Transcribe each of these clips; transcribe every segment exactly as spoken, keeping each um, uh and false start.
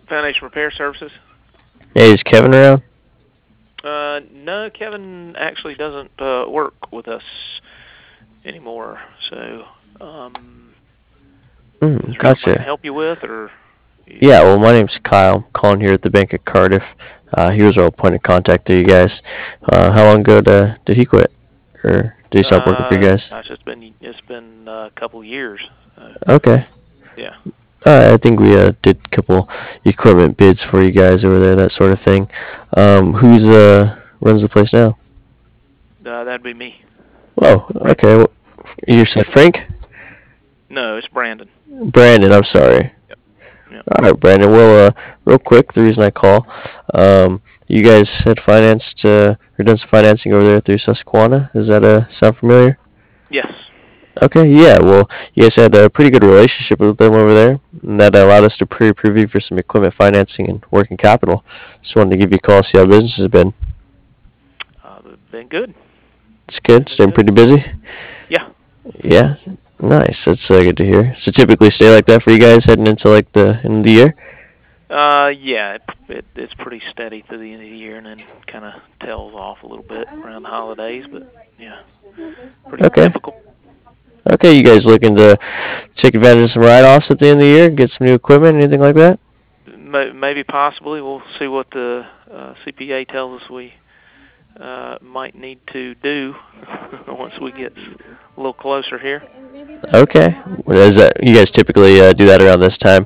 Foundation Repair Services. Hey, is Kevin around? Uh, no, Kevin actually doesn't uh, work with us anymore. So, um, is Mm, there something I can gotcha. help you with, or you, Yeah, well, my name's Kyle. I'm calling here at the Bank of Cardiff. Uh, he was our point of contact to you guys. Uh, how long ago did, did he quit? Or did he stop working for you uh, guys? gosh, it's been it's been uh, a couple years. Uh, Okay. yeah. Uh, I think we uh, did a couple equipment bids for you guys over there, that sort of thing. Um, who's uh, runs the place now? Uh, that'd be me, Oh, Brandon. okay. Well, you said Frank? No, it's Brandon. Brandon, I'm sorry. Yep. Yep. All right, Brandon. Well, uh, real quick, the reason I call, um, you guys had financed uh, or done some financing over there through Susquehanna. Does that uh, sound familiar? Yes. Okay, yeah. Well, you guys had a pretty good relationship with them over there, and that allowed us to pre-approve you for some equipment financing and working capital. Just wanted to give you a call, see how business has been. Uh, been good. It's good. Been Staying good. pretty busy. Yeah. Yeah, nice. That's uh, good to hear. So typically stay like that for you guys heading into like the end of the year. Uh, yeah, it, it it's pretty steady through the end of the year, and then kind of tails off a little bit around the holidays. But yeah, pretty Okay. typical. Okay, you guys looking to take advantage of some write-offs at the end of the year, get some new equipment, anything like that? Maybe possibly we'll see what the uh, C P A tells us we uh, might need to do once we get a little closer here. Okay. What is that? You guys typically uh, do that around this time?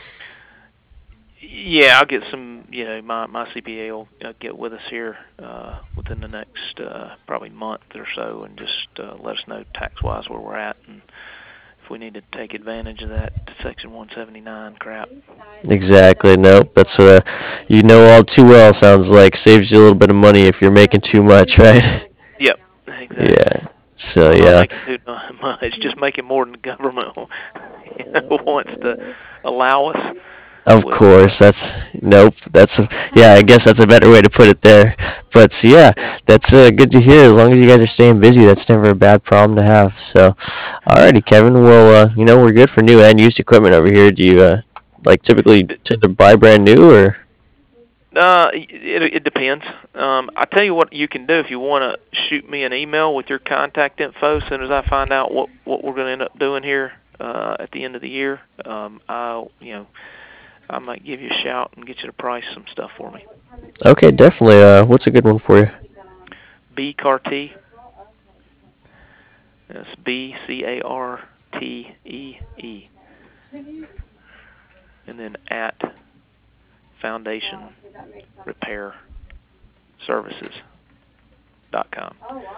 Yeah, I'll get some. You know, my my C P A will uh, get with us here uh, within the next uh, probably month or so, and just uh, let us know tax-wise where we're at, and if we need to take advantage of that Section one seventy-nine crap. Exactly. Nope. That's uh, you know all too well. Sounds like saves you a little bit of money if you're making too much, right? Yep, exactly. Yeah. So Well, not yeah. making too much, just making more than the government you know, wants to allow us Of with. Uh, course, that's nope. That's a, yeah. I guess that's a better way to put it there. But so, yeah, yeah. that's uh, good to hear. As long as you guys are staying busy, that's never a bad problem to have. So, alrighty, Kevin. Well, uh, you know we're good for new and used equipment over here. Do you uh, like typically tend to buy brand new or? Uh, it, it depends. Um, I tell you what you can do if you want to shoot me an email with your contact info. As soon as I find out what what we're going to end up doing here uh, at the end of the year, um, I'll you know I might give you a shout and get you to price some stuff for me. Okay, definitely. Uh, what's a good one for you? B Cartee. That's B C A R T E E, and then at Foundation Repair Services dot com.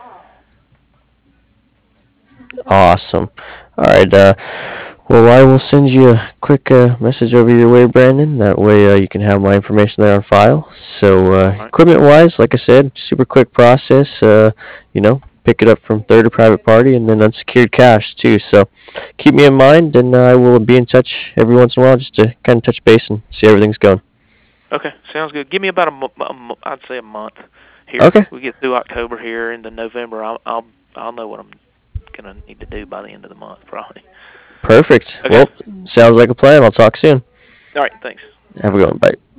Awesome. All right. Uh, well, I will send you a quick uh, message over your way, Brandon. That way uh, you can have my information there on file. So, uh, All right. equipment-wise, like I said, super quick process. Uh, you know, pick it up from third or private party, and then unsecured cash too. So, keep me in mind, and uh, I will be in touch every once in a while just to kind of touch base and see how everything's going. Okay, sounds good. Give me about a, mo- a mo- I'd say a month here. Okay. We get through October here into November. I'll I'll I'll know what I'm gonna need to do by the end of the month, probably. Perfect. Okay. Well, sounds like a plan. I'll talk soon. All right. Thanks. Have a good one. Bye.